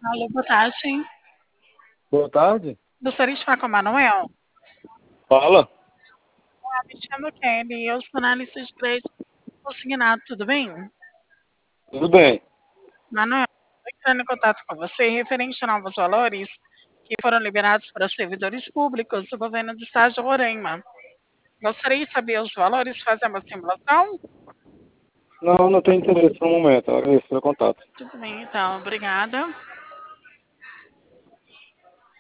Alô, boa tarde. Boa tarde. Gostaria de falar com o Manuel. Fala. Me chamo Kelly, eu sou analista de crédito consignado, tudo bem? Tudo bem? Manuel, estou entrando em contato com você referente a novos valores que foram liberados para servidores públicos do governo do estado de Roraima. Gostaria de saber os valores, fazer uma simulação? Não, não tenho interesse no momento. Agradeço pelo contato. Tudo bem, então, obrigada.